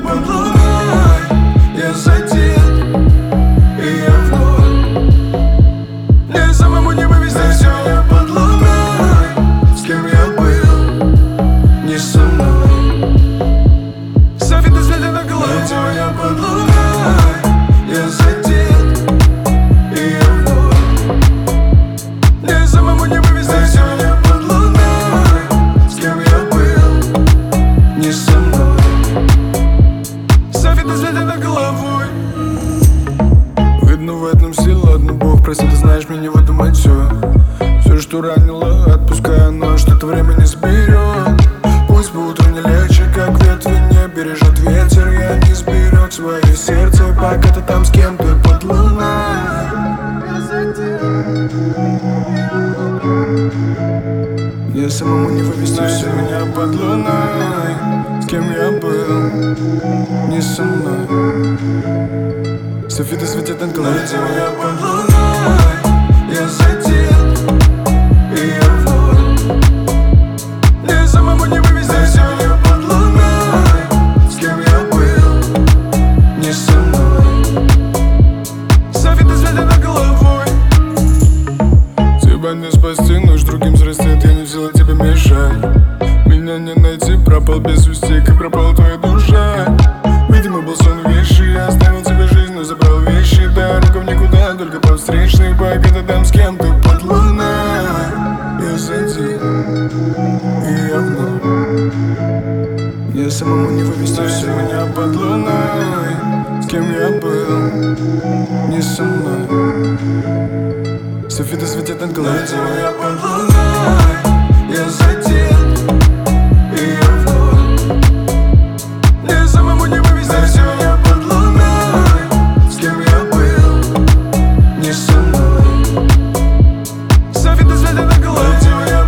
под луной, я задет, и я вновь мне самому не вывести все. Я под луной, с кем я был, не со мной. Софиты следят на голове. Я под луной, я задет, и я вновь мне самому не вывести все. Я под луной, с кем я был, не со мной. Софиты следят над головой. Видно в этом сила, ладно, Бог, прости, ты знаешь, мне не выдумать все. Все, что ранило, отпускаю, но что-то время не сберет. Пусть по утру не легче, как ветви не бережет ветер. Я не сберег свое сердце, пока ты там с кем-то под луной. Мне самому не вывести все. Меня под луной, с кем я был, не со мной. Софиты светят над головой. Я под луной, я задет, и я вновь мне самому не вывести все. Я под луной, с кем я был, не со мной. Софиты светят над головой. Тебя не спасти, ночь другим срастет, я не в силах тебе мешать. Меня не найти, пропал без вести, как пропала твоя душа. Видимо, был сон вещи, я оставил тебе жизнь, но забрал вещи. Дорога в никуда, только по встречной, пока ты там с кем-то под луной. Я задел, и я вновь мне самому не вывести все. Меня под луной, с кем я был, не со мной. Софиты светят над головой. Я под луной, я задет, и я вновь мне самому не вывести все. Я под луной, с кем я был, не со мной. Софиты светят над головой.